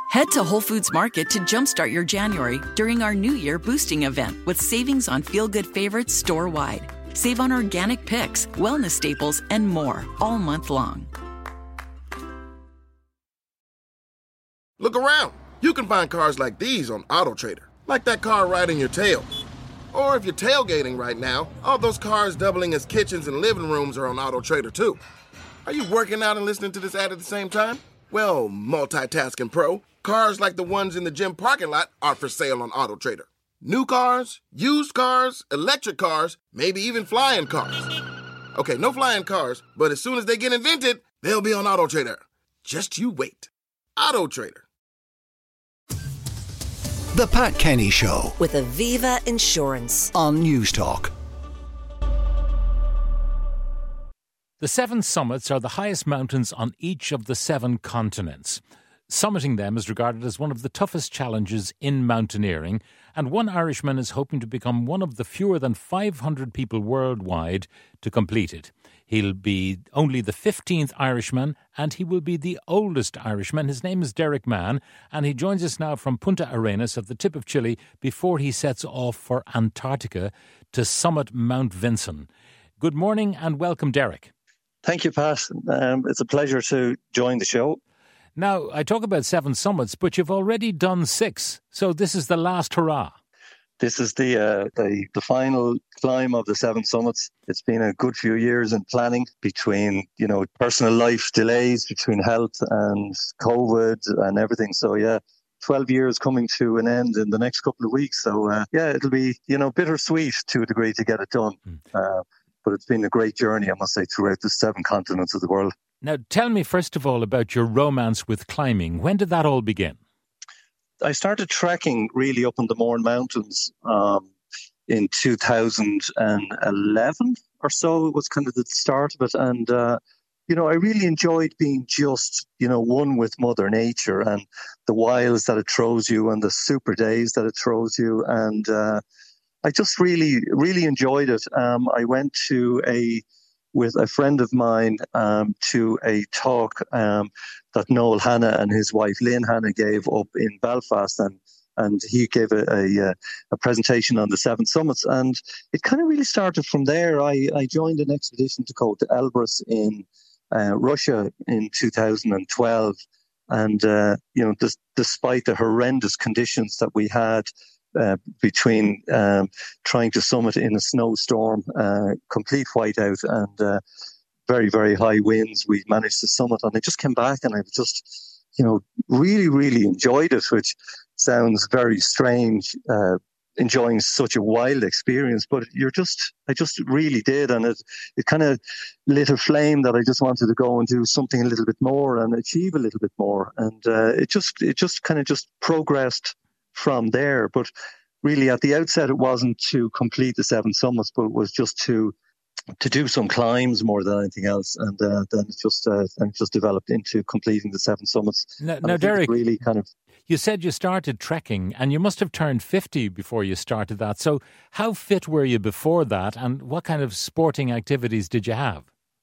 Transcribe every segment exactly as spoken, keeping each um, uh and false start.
Head to Whole Foods Market to jumpstart your January during our New Year boosting event with savings on feel-good favorites store-wide. Save on organic picks, wellness staples, and more all month long. Look around. You can find cars like these on AutoTrader, like that car riding your tail. Or if you're tailgating right now, all those cars doubling as kitchens and living rooms are on AutoTrader too. Are you working out and listening to this ad at the same time? Well, multitasking pro, cars like the ones in the gym parking lot are for sale on AutoTrader. New cars, used cars, electric cars, maybe even flying cars. Okay, no flying cars, but as soon as they get invented, they'll be on AutoTrader. Just you wait. AutoTrader. The Pat Kenny Show with Aviva Insurance on News Talk. The seven summits are the highest mountains on each of the seven continents. Summiting them is regarded as one of the toughest challenges in mountaineering, and one Irishman is hoping to become one of the fewer than five hundred people worldwide to complete it. He'll be only the fifteenth Irishman, and he will be the oldest Irishman. His name is Derek Mann, and he joins us now from Punta Arenas at the tip of Chile before he sets off for Antarctica to summit Mount Vinson. Good morning and welcome, Derek. Thank you, Pat. Um, it's a pleasure to join the show. Now, I talk about seven summits, but you've already done six, so this is the last hurrah. This is the, uh, the the final climb of the seven summits. It's been a good few years in planning between, you know, personal life delays, between health and COVID and everything. So, yeah, twelve years coming to an end in the next couple of weeks. So, uh, yeah, it'll be, you know, bittersweet to a degree to get it done. Mm. Uh, but it's been a great journey, I must say, throughout the seven continents of the world. Now, tell me first of all about your romance with climbing. When did that all begin? I started trekking really up in the Mourne Mountains um, in two thousand eleven or so. It was kind of the start of it. And, uh, you know, I really enjoyed being just, you know, one with Mother Nature and the wilds that it throws you and the super days that it throws you. And uh, I just really, really enjoyed it. Um, I went to a... with a friend of mine um, to a talk um, that Noel Hanna and his wife Lynn Hanna gave up in Belfast, and and he gave a, a, a presentation on the seven summits, and it kind of really started from there. I, I joined an expedition to go to Elbrus in uh, Russia in two thousand twelve, and uh, you know, des- despite the horrendous conditions that we had. Uh, between um, trying to summit in a snowstorm, uh, complete whiteout, and uh, very, very high winds, we managed to summit. And I just came back and I just, you know, really, really enjoyed it, which sounds very strange, uh, enjoying such a wild experience. But you're just, I just really did. And it, it kind of lit a flame that I just wanted to go and do something a little bit more and achieve a little bit more. And uh, it just, it just kind of just progressed from there. But really at the outset it wasn't to complete the seven summits, but it was just to to do some climbs more than anything else, and uh, then it just uh, then it just developed into completing the seven summits. Now, now Derek, really kind of you said you started trekking and you must have turned fifty before you started that, so how fit were you before that, and what kind of sporting activities did you have?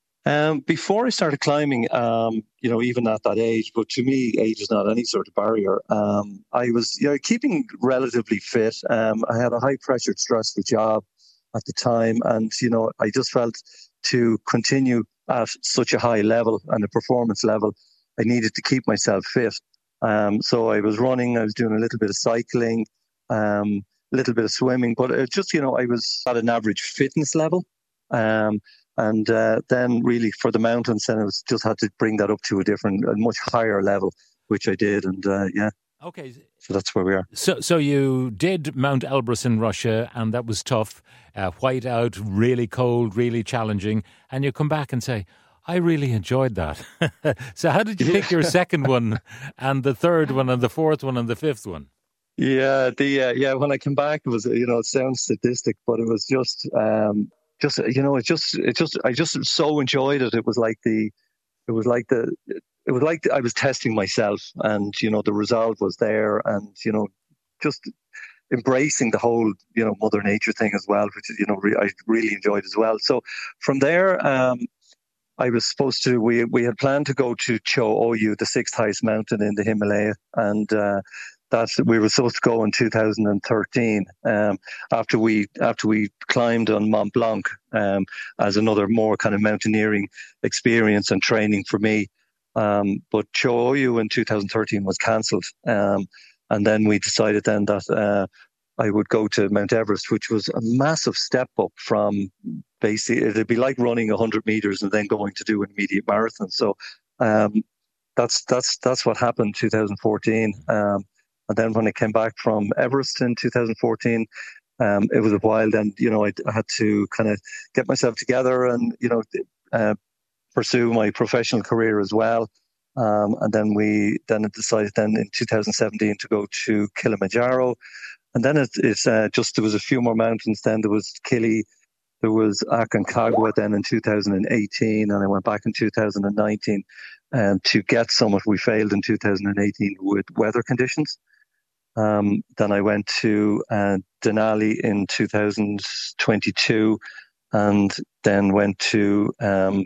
Um, before I started climbing, um, you know, even at that age, but to me, age is not any sort of barrier. Um, I was, you know, keeping relatively fit. Um, I had a high pressure, stressful job at the time. And, you know, I just felt to continue at such a high level and a performance level, I needed to keep myself fit. Um, so I was running, I was doing a little bit of cycling, um, a little bit of swimming, but it just, you know, I was at an average fitness level. Um, And uh, then really for the mountains, then I was just had to bring that up to a different, a much higher level, which I did. And uh, yeah. Okay. So that's where we are. So so you did Mount Elbrus in Russia, and that was tough, uh, white out, really cold, really challenging. And you come back and say, I really enjoyed that. So how did you pick your second one and the third one and the fourth one and the fifth one? Yeah, the uh, yeah, when I came back, it was, you know, it sounds sadistic, but it was just... Um, Just, you know, it just, it just, I just so enjoyed it. It was like the, it was like the, it was like I was testing myself, and, you know, the result was there, and, you know, just embracing the whole, you know, Mother Nature thing as well, which, you know, re- I really enjoyed as well. So from there, um, I was supposed to, we we had planned to go to Cho Oyu, the sixth highest mountain in the Himalaya, and uh, that we were supposed to go in two thousand thirteen. Um, after we after we climbed on Mont Blanc um, as another more kind of mountaineering experience and training for me. Um, but Cho Oyu in two thousand thirteen was cancelled, um, and then we decided then that uh, I would go to Mount Everest, which was a massive step up from basically, it'd be like running one hundred meters and then going to do an immediate marathon. So um, that's that's that's what happened in two thousand fourteen. Um, and then when I came back from Everest in two thousand fourteen, um, it was a while. Then, you know, I, I had to kind of get myself together and, you know, uh, pursue my professional career as well. Um, and then we then decided then in two thousand seventeen to go to Kilimanjaro. And then it, it's uh, just, there was a few more mountains then. There was Kili, there was Aconcagua then in two thousand eighteen, and I went back in two thousand nineteen. And to get Summit, we failed in two thousand eighteen with weather conditions. Um, then I went to uh, Denali in two thousand twenty-two, and then went to um,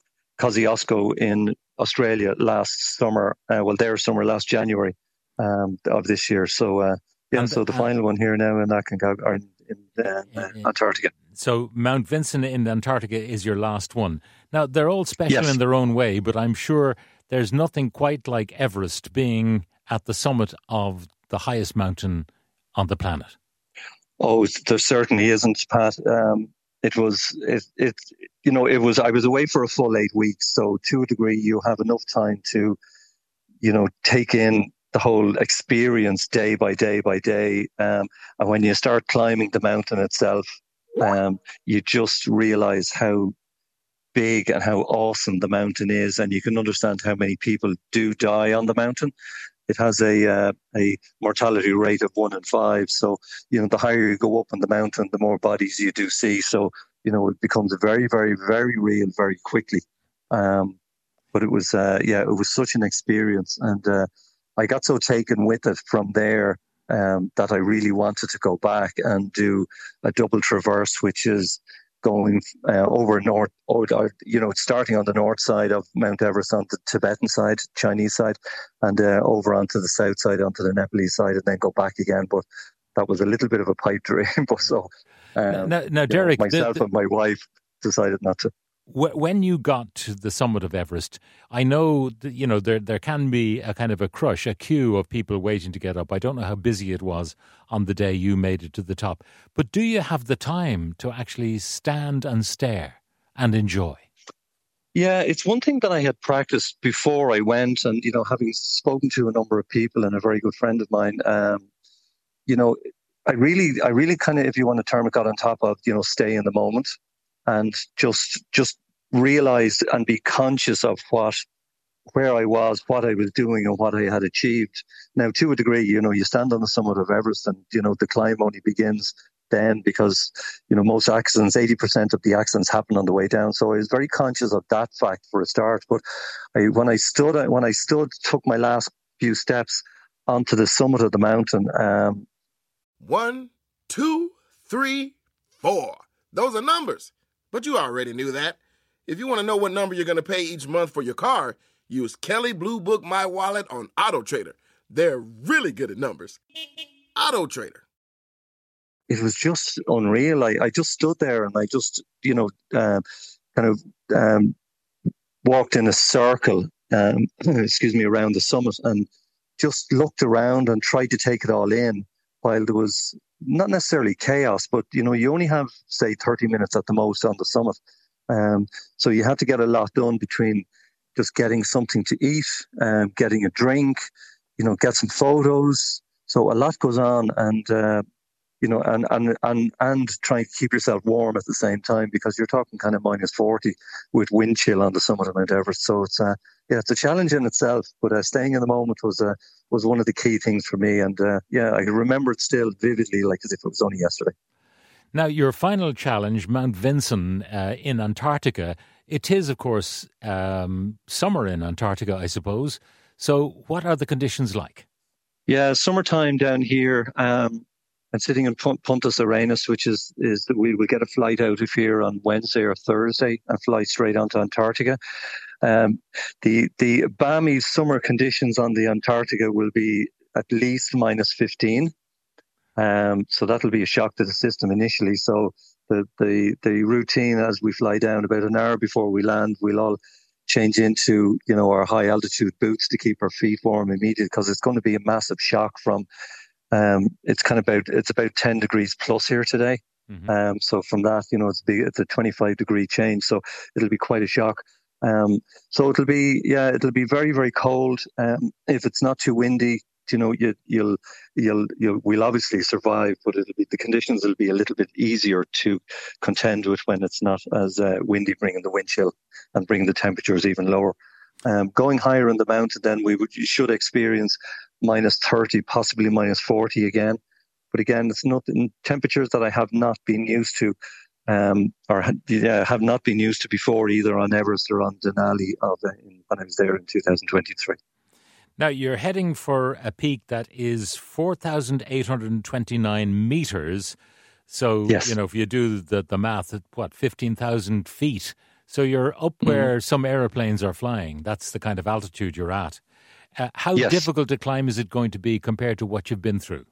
Kosciuszko in Australia last summer, uh, well, their summer, last January um, of this year. So, uh, yeah, and, so the uh, final one here now in Aconcagua, or in, in uh, uh, Antarctica. So Mount Vinson in Antarctica is your last one. Now, they're all special yes. in their own way, but I'm sure there's nothing quite like Everest being at the summit of the highest mountain on the planet. Oh, there certainly isn't, Pat. Um, it was, it, it, you know, it was, I was away for a full eight weeks. So to a degree, you have enough time to, you know, take in the whole experience day by day by day. Um, and when you start climbing the mountain itself, um, you just realize how big and how awesome the mountain is. And you can understand how many people do die on the mountain. It has a uh, a mortality rate of one in five. So, you know, the higher you go up on the mountain, the more bodies you do see. So, you know, it becomes very, very, very real very quickly. Um, but it was, uh, yeah, it was such an experience. And uh, I got so taken with it from there um, that I really wanted to go back and do a double traverse, which is going uh, over north, or, or, you know, starting on the north side of Mount Everest on the Tibetan side, Chinese side, and uh, over onto the south side, onto the Nepalese side, and then go back again. But that was a little bit of a pipe dream. But so um, now, now, Derek, know, myself the, the, and my wife decided not to. When you got to the summit of Everest, I know that, you know, there there can be a kind of a crush, a queue of people waiting to get up. I don't know how busy it was on the day you made it to the top. But do you have the time to actually stand and stare and enjoy? Yeah, it's one thing that I had practiced before I went, and, you know, having spoken to a number of people and a very good friend of mine, um, you know, I really, I really kind of, if you want to term it, got on top of, you know, stay in the moment. And just just realize and be conscious of what, where I was, what I was doing, and what I had achieved. Now, to a degree, you know, you stand on the summit of Everest, and, you know, the climb only begins then, because, you know, most accidents, eighty percent of the accidents happen on the way down. So I was very conscious of that fact for a start. But I, when I stood, when I stood, took my last few steps onto the summit of the mountain. Um, One, two, three, four. Those are numbers. But you already knew that. If you want to know what number you're going to pay each month for your car, use Kelley Blue Book My Wallet on AutoTrader. They're really good at numbers. AutoTrader. It was just unreal. I, I just stood there and I just, you know, uh, kind of um, walked in a circle, um, excuse me, around the summit, and just looked around and tried to take it all in, while there was not necessarily chaos, but, you know, you only have, say, thirty minutes at the most on the summit. Um, so you had to get a lot done between just getting something to eat, um, getting a drink, you know, get some photos. So a lot goes on, and, uh, you know, and, and, and, and trying to keep yourself warm at the same time, because you're talking kind of minus forty with wind chill on the summit of Mount Everest. So it's, uh, yeah, it's a challenge in itself, but uh, staying in the moment was uh, was one of the key things for me. And uh, yeah, I remember it still vividly, like as if it was only yesterday. Now, your final challenge, Mount Vinson uh, in Antarctica, it is, of course, um, summer in Antarctica, I suppose. So what are the conditions like? Yeah, summertime down here. Um, and sitting in Punta Arenas, which is, is that we will get a flight out of here on Wednesday or Thursday and fly straight onto Antarctica. Um, the the balmy summer conditions on the Antarctica will be at least minus fifteen. Um, so that'll be a shock to the system initially. So the, the, the routine as we fly down, about an hour before we land, we'll all change into, you know, our high altitude boots to keep our feet warm immediately, because it's going to be a massive shock from, um, it's kind of about, it's about ten degrees plus here today. Mm-hmm. Um, so from that, you know, it's, big, it's a twenty-five degree change. So it'll be quite a shock. Um, so it'll be, yeah, it'll be very, very cold. Um, if it's not too windy, you know, you, you'll, you'll, you'll, we'll obviously survive, but it'll be, the conditions will be a little bit easier to contend with when it's not as uh, windy, bringing the wind chill and bringing the temperatures even lower. Um, going higher in the mountain, then we would, you should experience minus thirty, possibly minus forty again. But again, it's not in temperatures that I have not been used to, um, or yeah, have not been used to before, either on Everest or on Denali of uh, in, when I was there in two thousand twenty-three. Now, you're heading for a peak that is four thousand eight hundred twenty-nine metres. So, yes. you know, if you do the, the math, at what, fifteen thousand feet. So you're up where mm. some aeroplanes are flying. That's the kind of altitude you're at. Uh, how yes. difficult a climb is it going to be compared to what you've been through?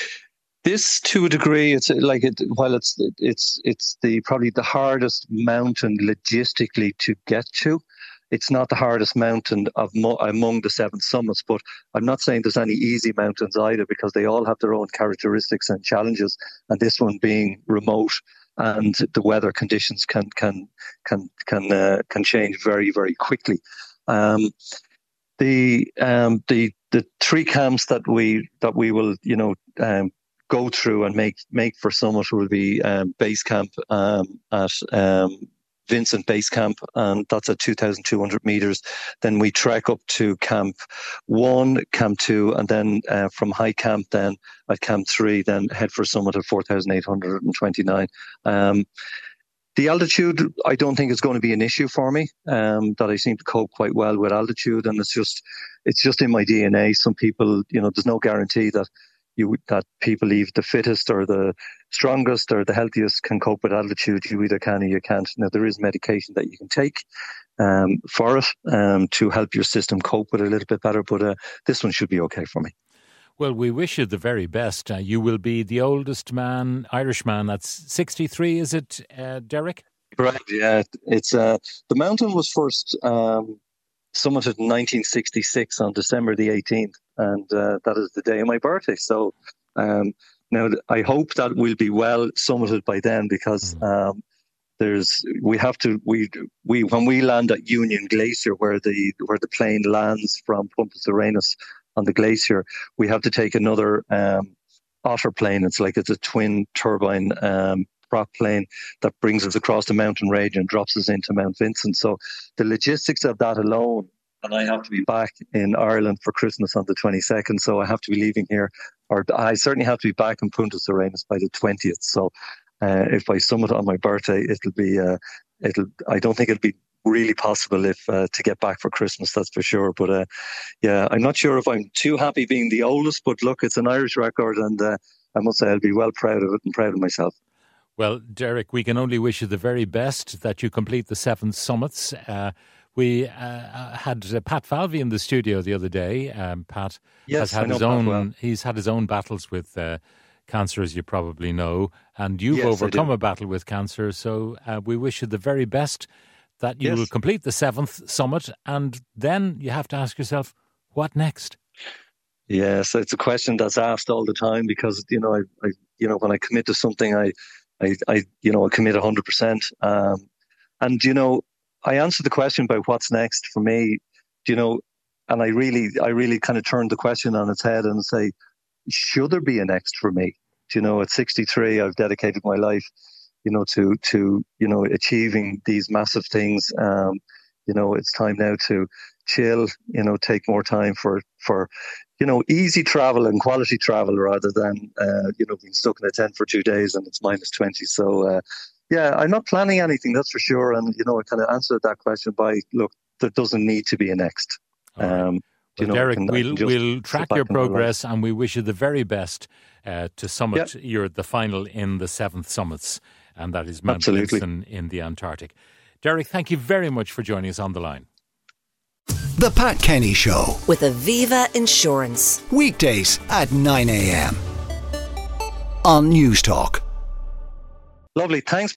This, to a degree, it's like it. While it's it's it's the probably the hardest mountain logistically to get to. It's not the hardest mountain of mo- among the seven summits, but I'm not saying there's any easy mountains either, because they all have their own characteristics and challenges. And this one being remote, and the weather conditions can can can can uh, can change very, very quickly. Um, the um, the the three camps that we that we will you know um, go through and make make for summit will be um, base camp um, at. Um, Vincent Base Camp, and that's at two thousand two hundred meters. Then we trek up to Camp one, Camp two, and then uh, from High Camp, then at Camp three, then head for summit at four thousand eight hundred twenty-nine. Um, the altitude, I don't think is going to be an issue for me, um, that I seem to cope quite well with altitude, and it's just, it's just in my D N A. Some people, you know, there's no guarantee that You, that people, either the fittest or the strongest or the healthiest, can cope with altitude. You either can or you can't. Now, there is medication that you can take um, for it um, to help your system cope with it a little bit better, but uh, this one should be okay for me. Well, we wish you the very best. Uh, you will be the oldest man, Irishman. That's sixty-three, is it, uh, Derek? Right, yeah. It's uh, the mountain was first um, summited in nineteen sixty-six on December the eighteenth. And uh, that is the day of my birthday. So um, now I hope that we'll be well summited by then, because um, there's we have to we we when we land at Union Glacier, where the where the plane lands from Punta Arenas on the glacier, we have to take another um, otter plane. It's like it's a twin turbine um, prop plane that brings us across the mountain range and drops us into Mount Vincent. So the logistics of that alone. And I have to be back in Ireland for Christmas on the twenty-second, so I have to be leaving here, or I certainly have to be back in Punta Arenas by the twentieth. So, uh, if I summit on my birthday, it'll be, uh, it'll. I don't think it'll be really possible if uh, to get back for Christmas. That's for sure. But uh, yeah, I'm not sure if I'm too happy being the oldest. But look, it's an Irish record, and uh, I must say I'll be well proud of it and proud of myself. Well, Derek, we can only wish you the very best, that you complete the seven summits. Uh, We uh, had uh, Pat Falvey in the studio the other day. Um, Pat yes, has had his own. Well. He's had his own battles with uh, cancer, as you probably know, and you've yes, overcome a battle with cancer. So uh, we wish you the very best, that you yes. will complete the seventh summit, and then you have to ask yourself, what next? Yes, it's a question that's asked all the time, because you know, I, I you know, when I commit to something, I, I, I you know, I commit a hundred percent, and you know. I answered the question about what's next for me, you know, and I really, I really kind of turned the question on its head and say, should there be a next for me? You know, at sixty-three, I've dedicated my life, you know, to, to, you know, achieving these massive things. Um, you know, it's time now to chill, you know, take more time for, for, you know, easy travel and quality travel, rather than, uh, you know, being stuck in a tent for two days and it's minus twenty. So, uh, yeah, I'm not planning anything, that's for sure. And, you know, I kind of answered that question by, look, there doesn't need to be a next. Right. Um, you know, Derek, I can, we'll, I can we'll track your progress and we wish you the very best uh, to summit. Yep. You're at the final in the seventh summits, and that is Mount Kinston in the Antarctic. Derek, thank you very much for joining us on the line. The Pat Kenny Show with Aviva Insurance. Weekdays at nine a.m. on News Talk. Lovely. Thanks.